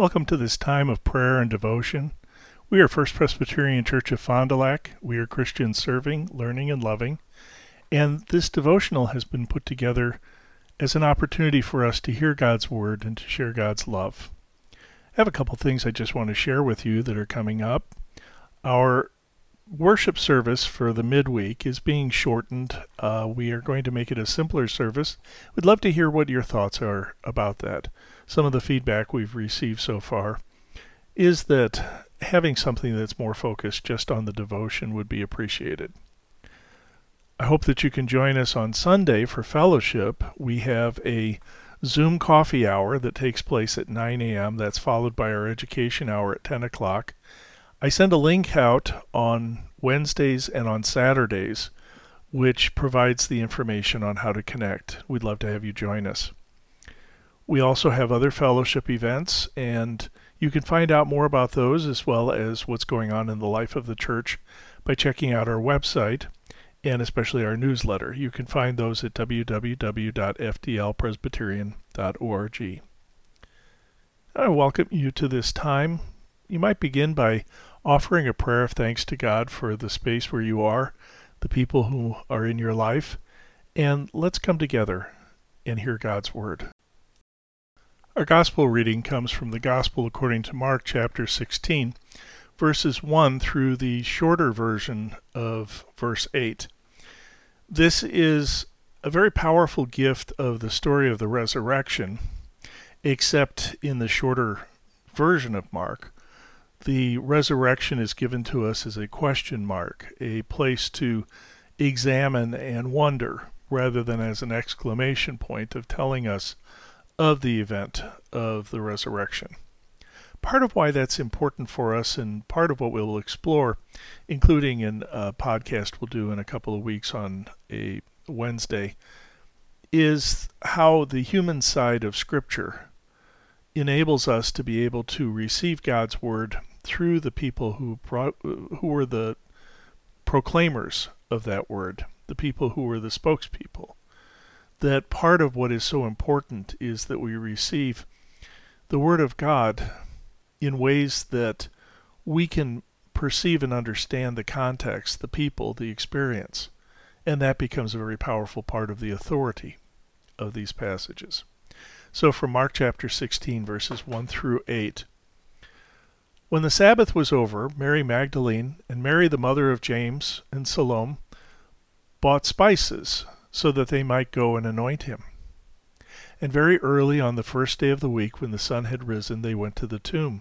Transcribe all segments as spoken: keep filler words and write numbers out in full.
Welcome to this time of prayer and devotion. We are First Presbyterian Church of Fond du Lac. We are Christians serving, learning, and loving. And this devotional has been put together as an opportunity for us to hear God's Word and to share God's love. I have a couple things I just want to share with you that are coming up. Our worship service for the midweek is being shortened. Uh, we are going to make it a simpler service. We'd love to hear what your thoughts are about that. Some of the feedback we've received so far is that having something that's more focused just on the devotion would be appreciated. I hope that you can join us on Sunday for fellowship. We have a Zoom coffee hour that takes place at nine a.m. That's followed by our education hour at ten o'clock. I send a link out on Wednesdays and on Saturdays, which provides the information on how to connect. We'd love to have you join us. We also have other fellowship events, and you can find out more about those as well as what's going on in the life of the church by checking out our website and especially our newsletter. You can find those at w w w dot f d l presbyterian dot org. I welcome you to this time. You might begin by offering a prayer of thanks to God for the space where you are, the people who are in your life, and let's come together and hear God's Word. Our gospel reading comes from the Gospel according to Mark chapter sixteen, verses one through the shorter version of verse eight. This is a very powerful gift of the story of the resurrection, except in the shorter version of Mark. The resurrection is given to us as a question mark, a place to examine and wonder, rather than as an exclamation point of telling us of the event of the resurrection. Part of why that's important for us, and part of what we'll explore, including in a podcast we'll do in a couple of weeks on a Wednesday, is how the human side of Scripture enables us to be able to receive God's Word through the people who pro- who were the proclaimers of that Word, the people who were the spokespeople. That part of what is so important is that we receive the Word of God in ways that we can perceive and understand the context, the people, the experience, and that becomes a very powerful part of the authority of these passages. So from Mark chapter sixteen, verses one through eight. When the Sabbath was over, Mary Magdalene and Mary the mother of James and Salome bought spices so that they might go and anoint him. And very early on the first day of the week, when the sun had risen, they went to the tomb.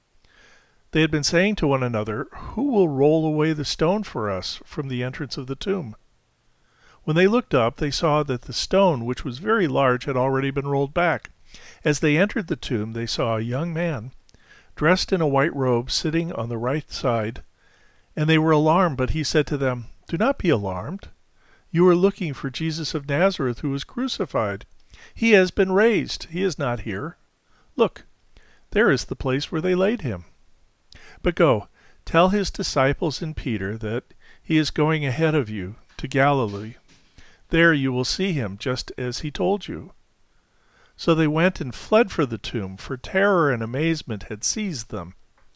They had been saying to one another, "Who will roll away the stone for us from the entrance of the tomb?" When they looked up, they saw that the stone, which was very large, had already been rolled back. As they entered the tomb, they saw a young man, dressed in a white robe, sitting on the right side, and they were alarmed, but he said to them, "Do not be alarmed. You are looking for Jesus of Nazareth, who was crucified. He has been raised. He is not here. Look, there is the place where they laid him. But go, tell his disciples and Peter that he is going ahead of you to Galilee. There you will see him, just as he told you." So they went and fled for the tomb, for terror and amazement had seized them.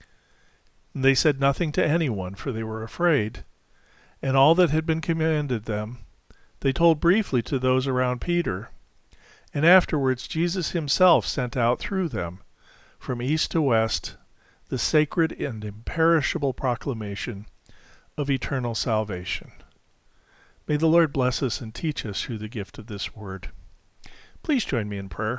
And they said nothing to anyone, for they were afraid. And all that had been commanded them, they told briefly to those around Peter. And afterwards Jesus himself sent out through them, from east to west, the sacred and imperishable proclamation of eternal salvation. May the Lord bless us and teach us through the gift of this word. Please join me in prayer.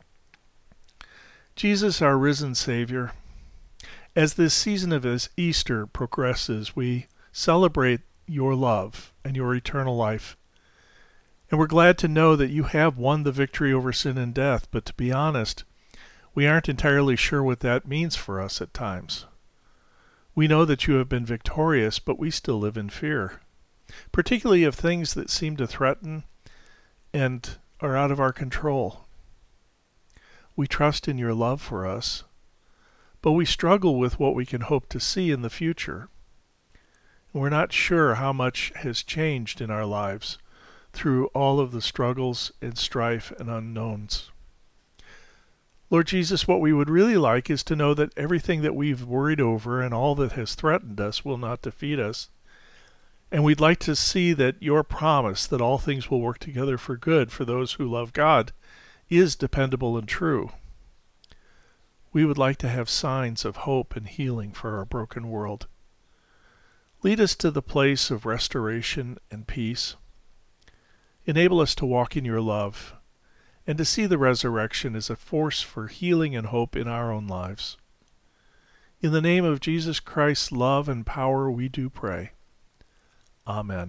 Jesus, our risen Savior, as this season of Easter progresses, we celebrate your love and your eternal life. And we're glad to know that you have won the victory over sin and death, but to be honest, we aren't entirely sure what that means for us at times. We know that you have been victorious, but we still live in fear, particularly of things that seem to threaten and are out of our control. We trust in your love for us, but we struggle with what we can hope to see in the future. We're not sure how much has changed in our lives through all of the struggles and strife and unknowns. Lord Jesus, what we would really like is to know that everything that we've worried over and all that has threatened us will not defeat us. And we'd like to see that your promise that all things will work together for good for those who love God is dependable and true. We would like to have signs of hope and healing for our broken world. Lead us to the place of restoration and peace. Enable us to walk in your love and to see the resurrection as a force for healing and hope in our own lives. In the name of Jesus Christ's love and power we do pray. Amen.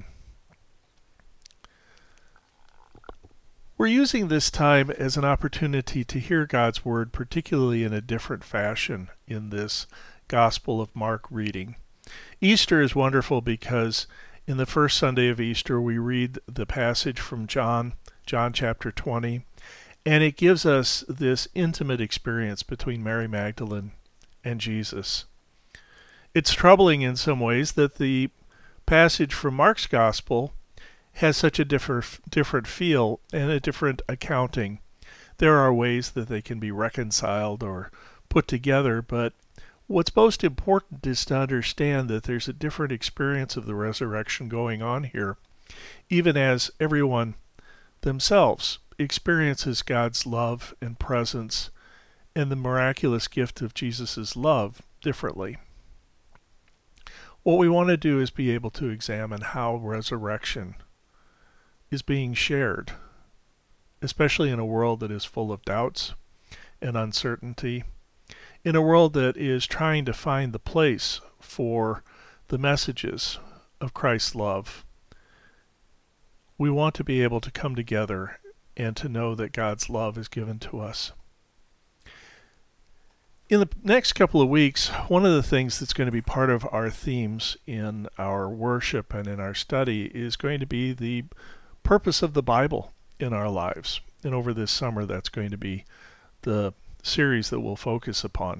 We're using this time as an opportunity to hear God's Word, particularly in a different fashion in this Gospel of Mark reading. Easter is wonderful because in the first Sunday of Easter we read the passage from John, John chapter twenty, and it gives us this intimate experience between Mary Magdalene and Jesus. It's troubling in some ways that the passage from Mark's Gospel has such a different different feel and a different accounting. There are ways that they can be reconciled or put together, but what's most important is to understand that there's a different experience of the resurrection going on here, even as everyone themselves experiences God's love and presence and the miraculous gift of Jesus' love differently. What we want to do is be able to examine how resurrection is being shared, especially in a world that is full of doubts and uncertainty, in a world that is trying to find the place for the messages of Christ's love. We want to be able to come together and to know that God's love is given to us. In the next couple of weeks, one of the things that's going to be part of our themes in our worship and in our study is going to be the purpose of the Bible in our lives. And over this summer, that's going to be the series that we'll focus upon.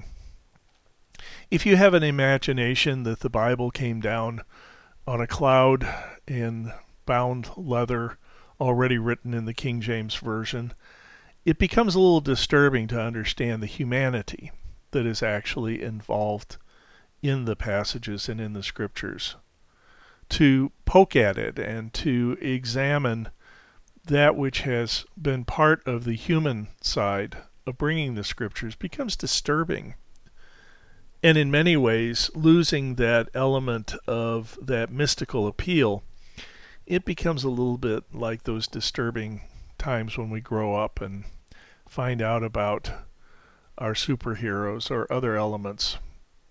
If you have an imagination that the Bible came down on a cloud in bound leather, already written in the King James Version, it becomes a little disturbing to understand the humanity that is actually involved in the passages and in the scriptures. To poke at it and to examine that which has been part of the human side of bringing the scriptures becomes disturbing. And in many ways, losing that element of that mystical appeal, it becomes a little bit like those disturbing times when we grow up and find out about our superheroes or other elements.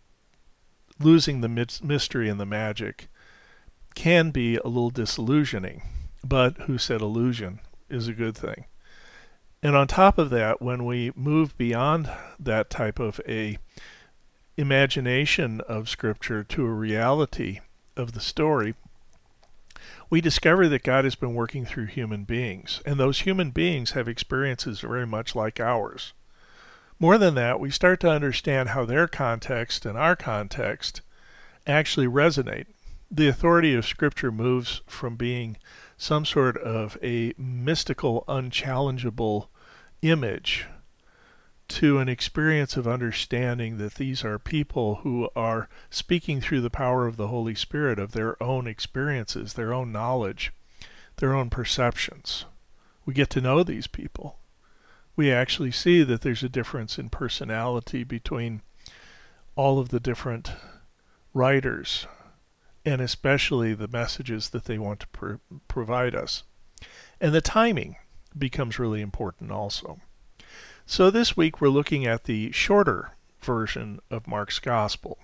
Losing the mystery and the magic can be a little disillusioning, but who said illusion is a good thing. And on top of that, when we move beyond that type of a imagination of Scripture to a reality of the story, we discover that God has been working through human beings, and those human beings have experiences very much like ours. More than that, we start to understand how their context and our context actually resonate. The authority of Scripture moves from being some sort of a mystical, unchallengeable image to an experience of understanding that these are people who are speaking through the power of the Holy Spirit of their own experiences, their own knowledge, their own perceptions. We get to know these people. We actually see that there's a difference in personality between all of the different writers, and especially the messages that they want to pro- provide us. And the timing becomes really important also. So this week we're looking at the shorter version of Mark's Gospel.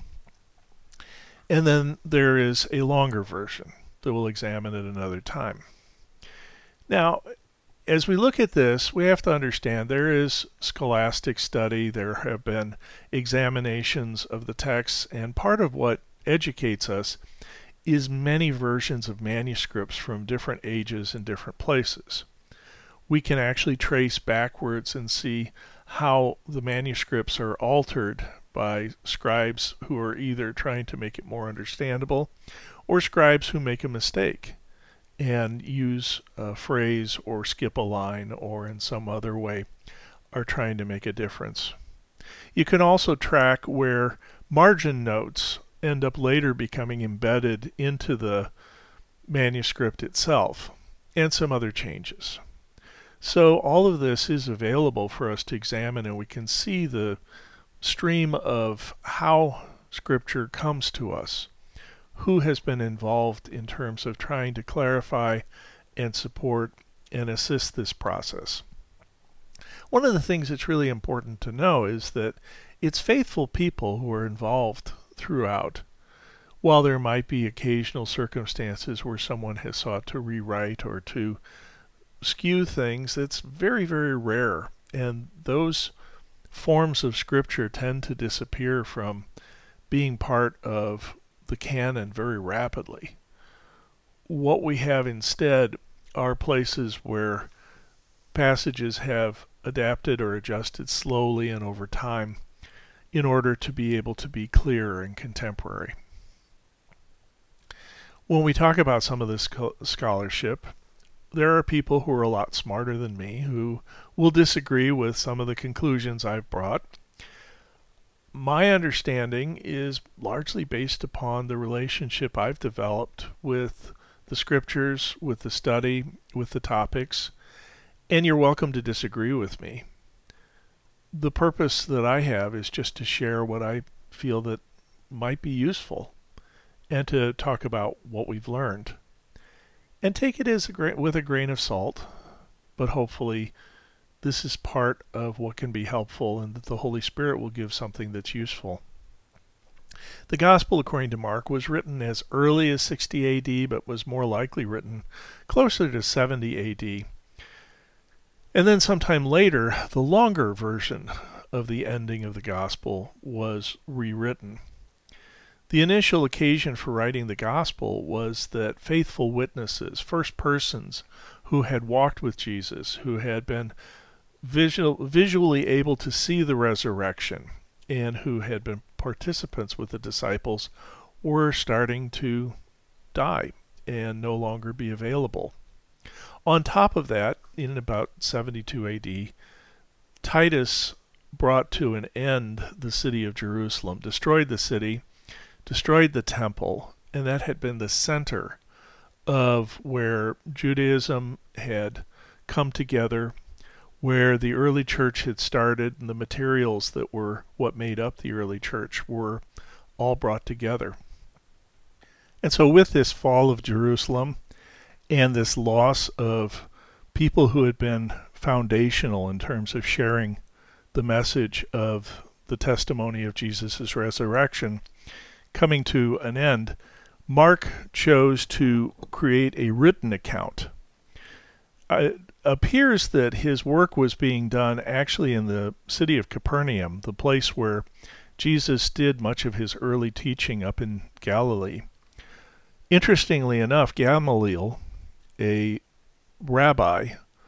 And then there is a longer version that we'll examine at another time. Now, as we look at this, we have to understand there is scholastic study, there have been examinations of the texts, and part of what educates us is many versions of manuscripts from different ages and different places. We can actually trace backwards and see how the manuscripts are altered by scribes who are either trying to make it more understandable or scribes who make a mistake and use a phrase or skip a line or in some other way are trying to make a difference. You can also track where margin notes end up later becoming embedded into the manuscript itself, and some other changes. So all of this is available for us to examine, and we can see the stream of how Scripture comes to us, who has been involved in terms of trying to clarify and support and assist this process. One of the things that's really important to know is that it's faithful people who are involved throughout. While there might be occasional circumstances where someone has sought to rewrite or to skew things, it's very, very rare. And those forms of Scripture tend to disappear from being part of the canon very rapidly. What we have instead are places where passages have adapted or adjusted slowly and over time in order to be able to be clear and contemporary. When we talk about some of this scholarship, there are people who are a lot smarter than me who will disagree with some of the conclusions I've brought. My understanding is largely based upon the relationship I've developed with the Scriptures, with the study, with the topics, and you're welcome to disagree with me. The purpose that I have is just to share what I feel that might be useful and to talk about what we've learned. And take it as a gra- with a grain of salt, but hopefully this is part of what can be helpful and that the Holy Spirit will give something that's useful. The Gospel according to Mark was written as early as sixty A D, but was more likely written closer to seventy A D. And then sometime later, the longer version of the ending of the Gospel was rewritten. The initial occasion for writing the Gospel was that faithful witnesses, first persons who had walked with Jesus, who had been visual, visually able to see the resurrection, and who had been participants with the disciples, were starting to die and no longer be available. On top of that, in about seventy-two A D, Titus brought to an end the city of Jerusalem, destroyed the city, destroyed the temple, and that had been the center of where Judaism had come together, where the early church had started, and the materials that were what made up the early church were all brought together. And so with this fall of Jerusalem and this loss of people who had been foundational in terms of sharing the message of the testimony of Jesus' resurrection coming to an end, Mark chose to create a written account. It appears that his work was being done actually in the city of Capernaum, the place where Jesus did much of his early teaching up in Galilee. Interestingly enough, Gamaliel, a rabbi,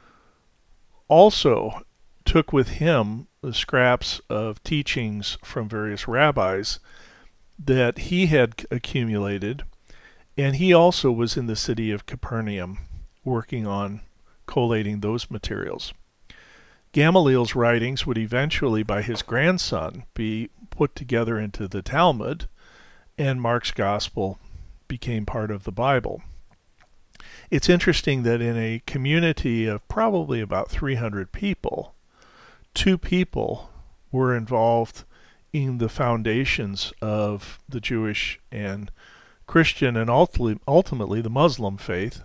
also took with him the scraps of teachings from various rabbis that he had accumulated, and he also was in the city of Capernaum working on collating those materials. Gamaliel's writings would eventually, by his grandson, be put together into the Talmud, and Mark's Gospel became part of the Bible. It's interesting that in a community of probably about three hundred people, two people were involved in the foundations of the Jewish and Christian and ultimately the Muslim faith.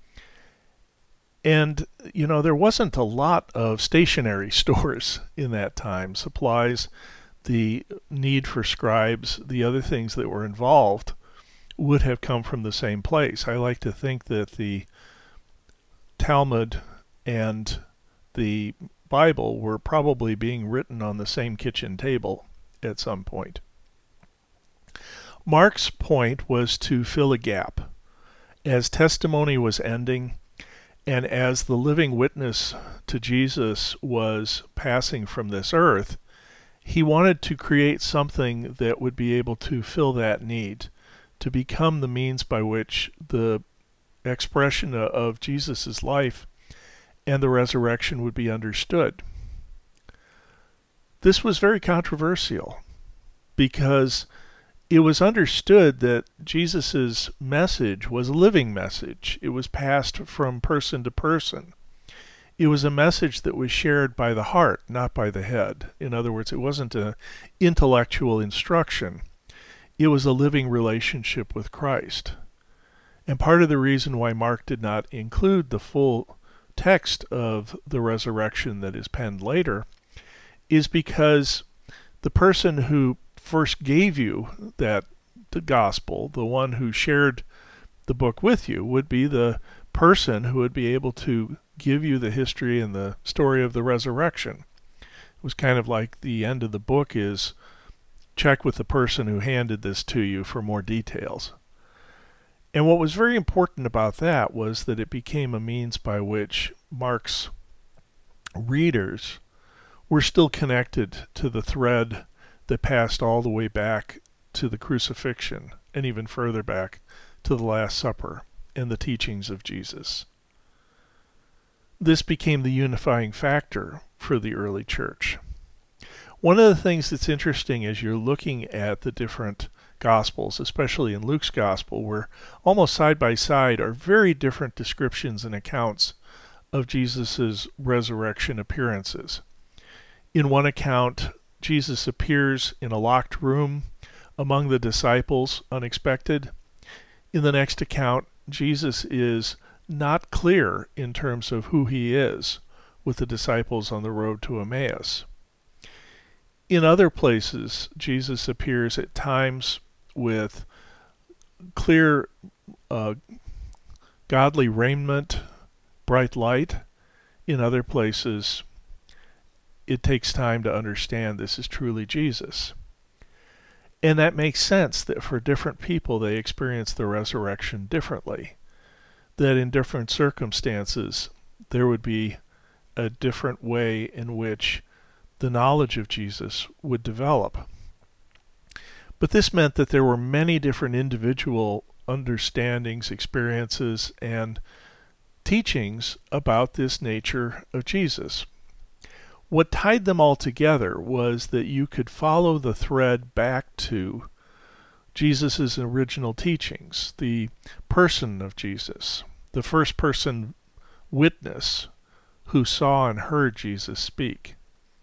And, you know, there wasn't a lot of stationery stores in that time. Supplies, the need for scribes, the other things that were involved would have come from the same place. I like to think that the Talmud and the Bible were probably being written on the same kitchen table at some point. Mark's point was to fill a gap. As testimony was ending, and as the living witness to Jesus was passing from this earth, he wanted to create something that would be able to fill that need, to become the means by which the expression of Jesus' life and the resurrection would be understood. This was very controversial because it was understood that Jesus' message was a living message. It was passed from person to person. It was a message that was shared by the heart, not by the head. In other words, it wasn't an intellectual instruction. It was a living relationship with Christ. And part of the reason why Mark did not include the full text of the resurrection that is penned later is because the person who first gave you that the gospel, the one who shared the book with you, would be the person who would be able to give you the history and the story of the resurrection. It was kind of like the end of the book is check with the person who handed this to you for more details. And what was very important about that was that it became a means by which Mark's readers were still connected to the thread that passed all the way back to the crucifixion and even further back to the Last Supper and the teachings of Jesus. This became the unifying factor for the early church. One of the things that's interesting as you're looking at the different Gospels, especially in Luke's Gospel, where almost side by side are very different descriptions and accounts of Jesus' resurrection appearances. In one account, Jesus appears in a locked room among the disciples, unexpected. In the next account, Jesus is not clear in terms of who he is with the disciples on the road to Emmaus. In other places, Jesus appears at times with clear, uh, godly raiment, bright light. In other places, it takes time to understand this is truly Jesus. And that makes sense that for different people, they experience the resurrection differently. That in different circumstances, there would be a different way in which the knowledge of Jesus would develop. But this meant that there were many different individual understandings, experiences, and teachings about this nature of Jesus. What tied them all together was that you could follow the thread back to Jesus' original teachings, the person of Jesus, the first person witness who saw and heard Jesus speak.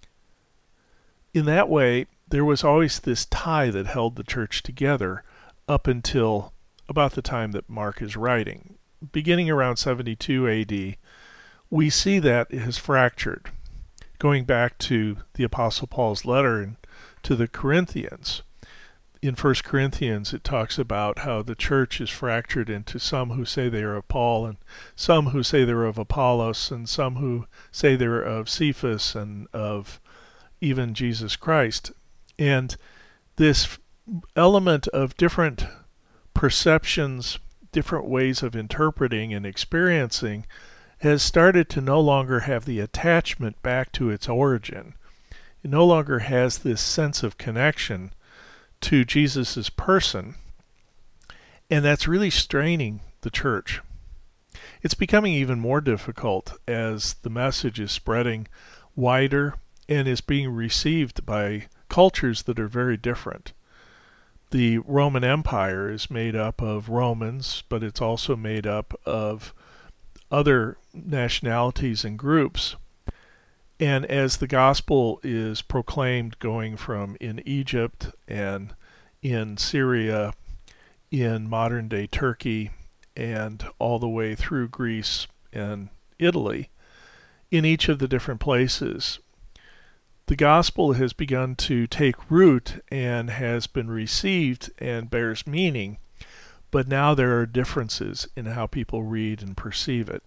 In that way, there was always this tie that held the church together up until about the time that Mark is writing. Beginning around seventy-two A D, we see that it has fractured. Going back to the Apostle Paul's letter to the Corinthians, in First Corinthians it talks about how the church is fractured into some who say they are of Paul, and some who say they're of Apollos, and some who say they're of Cephas, and of even Jesus Christ. And this element of different perceptions, different ways of interpreting and experiencing has started to no longer have the attachment back to its origin. It no longer has this sense of connection to Jesus' person, and that's really straining the church. It's becoming even more difficult as the message is spreading wider and is being received by cultures that are very different. The Roman Empire is made up of Romans, but it's also made up of other nationalities and groups. And as the gospel is proclaimed going from in Egypt and in Syria, in modern-day Turkey, and all the way through Greece and Italy, in each of the different places, the gospel has begun to take root and has been received and bears meaning, but now there are differences in how people read and perceive it.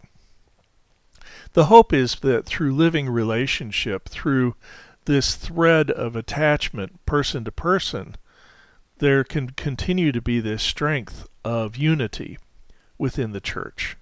The hope is that through living relationship, through this thread of attachment person to person, there can continue to be this strength of unity within the church.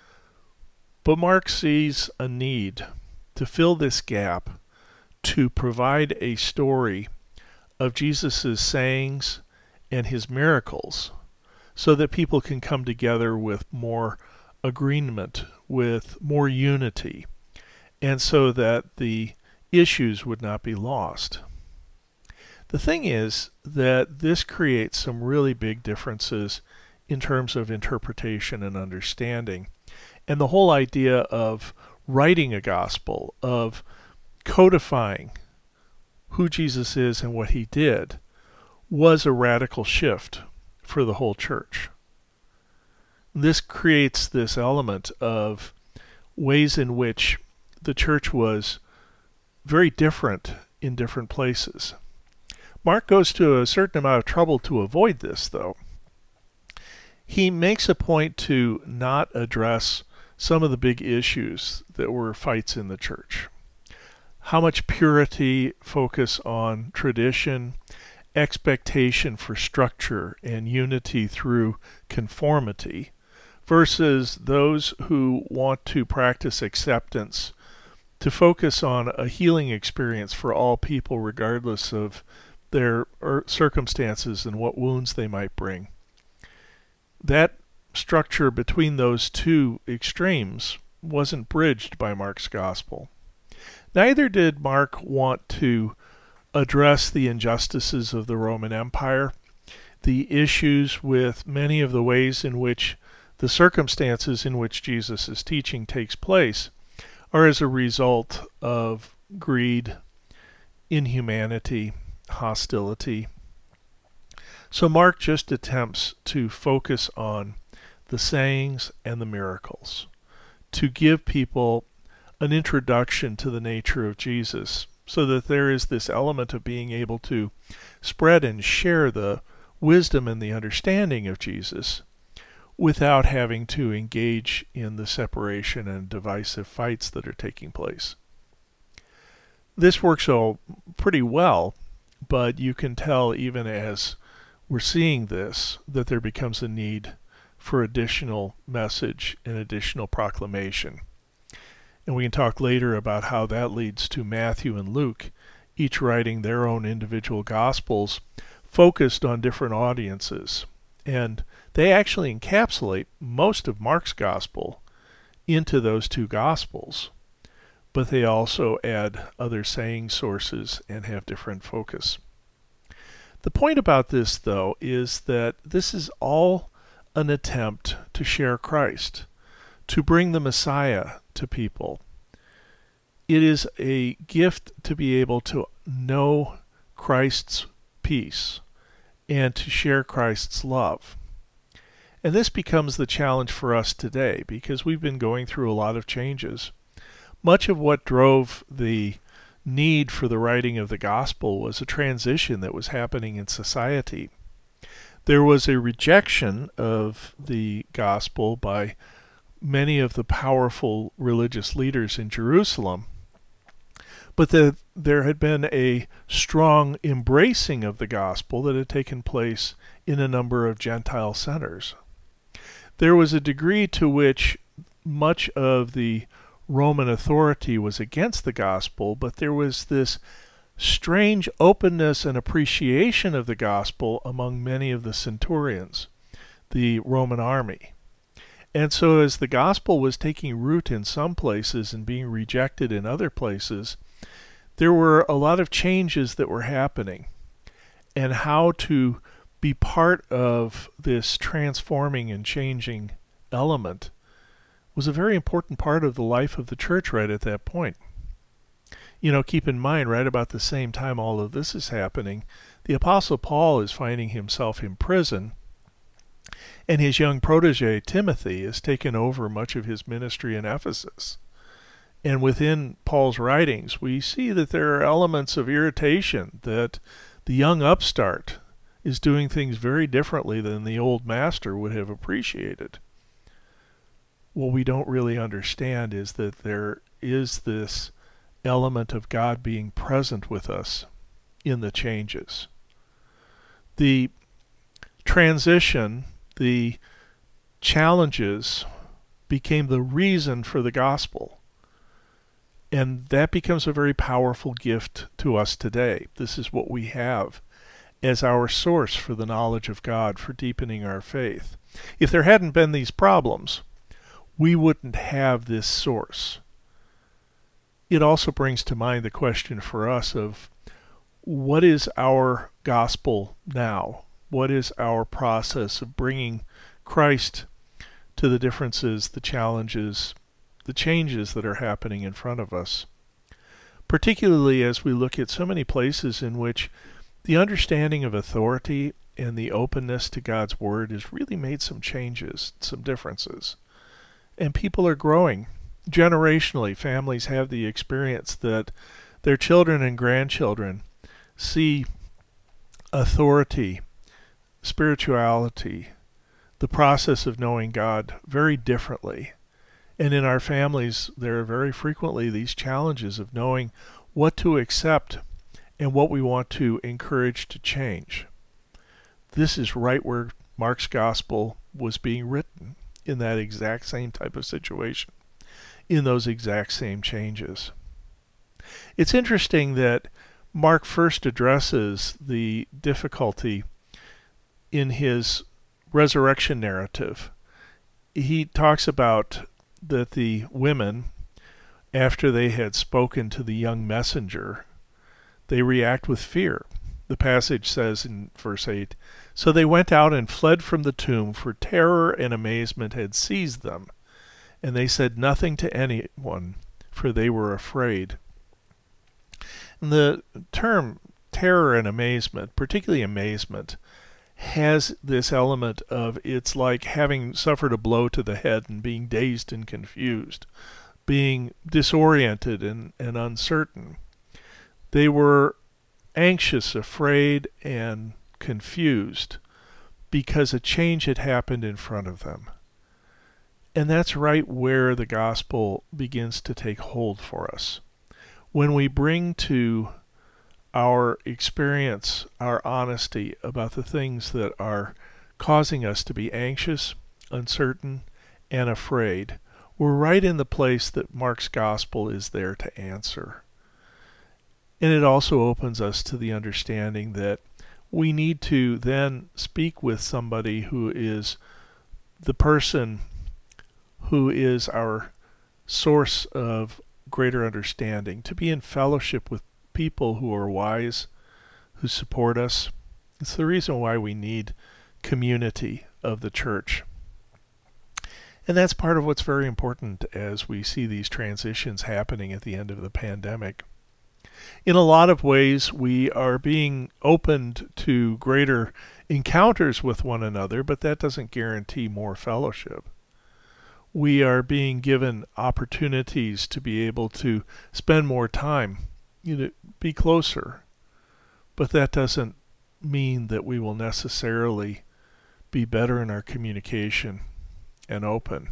But Mark sees a need to fill this gap, to provide a story of Jesus' sayings and his miracles so that people can come together with more agreement, with more unity, and so that the issues would not be lost. The thing is that this creates some really big differences in terms of interpretation and understanding. And the whole idea of writing a gospel, of codifying who Jesus is and what he did, was a radical shift for the whole church. This creates this element of ways in which the church was very different in different places. Mark goes to a certain amount of trouble to avoid this, though. He makes a point to not address some of the big issues that were fights in the church. How much purity, focus on tradition, expectation for structure and unity through conformity, versus those who want to practice acceptance, to focus on a healing experience for all people regardless of their circumstances and what wounds they might bring. That structure between those two extremes wasn't bridged by Mark's gospel. Neither did Mark want to address the injustices of the Roman Empire, the issues with many of the ways in which the circumstances in which Jesus' teaching takes place are as a result of greed, inhumanity, hostility. So Mark just attempts to focus on the sayings and the miracles, to give people an introduction to the nature of Jesus, so that there is this element of being able to spread and share the wisdom and the understanding of Jesus without having to engage in the separation and divisive fights that are taking place. This works all pretty well, but you can tell even as we're seeing this that there becomes a need for additional message and additional proclamation. And we can talk later about how that leads to Matthew and Luke, each writing their own individual gospels focused on different audiences. And they actually encapsulate most of Mark's gospel into those two gospels, but they also add other saying sources and have different focus. The point about this, though, is that this is all an attempt to share Christ, to bring the Messiah to people. It is a gift to be able to know Christ's peace and to share Christ's love. And this becomes the challenge for us today because we've been going through a lot of changes. Much of what drove the need for the writing of the gospel was a transition that was happening in society. There was a rejection of the gospel by many of the powerful religious leaders in Jerusalem, but the, there had been a strong embracing of the gospel that had taken place in a number of Gentile centers. There was a degree to which much of the Roman authority was against the gospel, but there was this strange openness and appreciation of the gospel among many of the centurions, the Roman army. And so as the gospel was taking root in some places and being rejected in other places, there were a lot of changes that were happening. And how to be part of this transforming and changing element was a very important part of the life of the church right at that point. You know, keep in mind, right about the same time all of this is happening, the Apostle Paul is finding himself in prison, and his young protege, Timothy, has taken over much of his ministry in Ephesus. And within Paul's writings, we see that there are elements of irritation, that the young upstart is doing things very differently than the old master would have appreciated. What we don't really understand is that there is this element of God being present with us in the changes. The transition, the challenges became the reason for the gospel. And that becomes a very powerful gift to us today. This is what we have as our source for the knowledge of God, for deepening our faith. If there hadn't been these problems, we wouldn't have this source. it also brings to mind the question for us of what is our gospel now? What is our process of bringing Christ to the differences, the challenges, the changes that are happening in front of us? Particularly as we look at so many places in which the understanding of authority and the openness to God's Word has really made some changes, some differences. And people are growing. Generationally, families have the experience that their children and grandchildren see authority, spirituality, the process of knowing God very differently. And in our families, there are very frequently these challenges of knowing what to accept and what we want to encourage to change. This is right where Mark's gospel was being written, in that exact same type of situation, in those exact same changes. It's interesting that Mark first addresses the difficulty in his resurrection narrative. He talks about that the women, after they had spoken to the young messenger, they react with fear. The passage says in verse eight, "So they went out and fled from the tomb, for terror and amazement had seized them. And they said nothing to anyone, for they were afraid." And the term terror and amazement, particularly amazement, has this element of it's like having suffered a blow to the head and being dazed and confused, being disoriented and, and uncertain. They were anxious, afraid, and confused because a change had happened in front of them. And that's right where the gospel begins to take hold for us. When we bring to our experience, our honesty about the things that are causing us to be anxious, uncertain, and afraid, we're right in the place that Mark's gospel is there to answer. And it also opens us to the understanding that we need to then speak with somebody who is the person who is our source of greater understanding, to be in fellowship with people who are wise, who support us. It's the reason why we need community of the church. And that's part of what's very important as we see these transitions happening at the end of the pandemic. In a lot of ways, we are being opened to greater encounters with one another, but that doesn't guarantee more fellowship. We are being given opportunities to be able to spend more time, you know, be closer. But that doesn't mean that we will necessarily be better in our communication and open.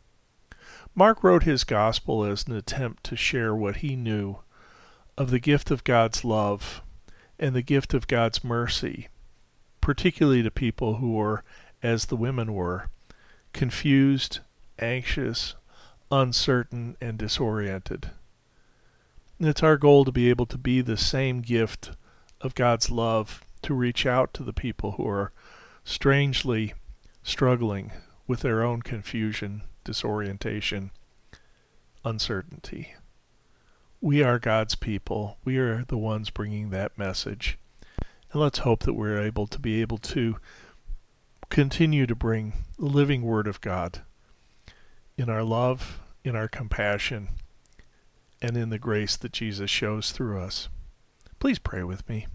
Mark wrote his gospel as an attempt to share what he knew of the gift of God's love and the gift of God's mercy, particularly to people who were, as the women were, confused, anxious, uncertain, and disoriented. And it's our goal to be able to be the same gift of God's love, to reach out to the people who are strangely struggling with their own confusion, disorientation, uncertainty. We are God's people. We are the ones bringing that message. And let's hope that we're able to be able to continue to bring the living Word of God in our love, in our compassion, and in the grace that Jesus shows through us. Please pray with me.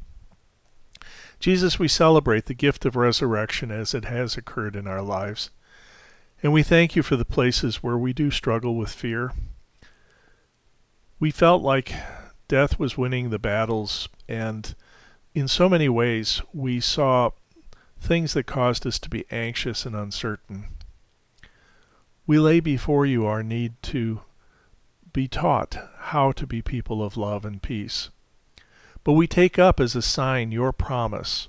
Jesus, we celebrate the gift of resurrection as it has occurred in our lives. And we thank you for the places where we do struggle with fear. We felt like death was winning the battles, and in so many ways we saw things that caused us to be anxious and uncertain. We lay before you our need to be taught how to be people of love and peace. But we take up as a sign your promise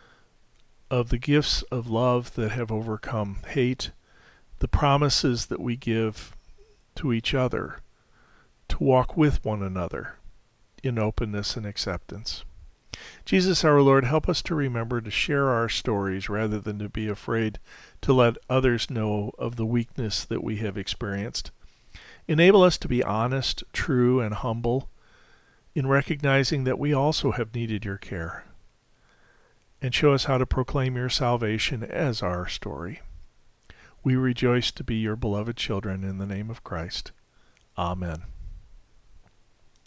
of the gifts of love that have overcome hate, the promises that we give to each other to walk with one another in openness and acceptance. Jesus, our Lord, help us to remember to share our stories rather than to be afraid to let others know of the weakness that we have experienced. Enable us to be honest, true, and humble in recognizing that we also have needed your care. And show us how to proclaim your salvation as our story. We rejoice to be your beloved children in the name of Christ. Amen.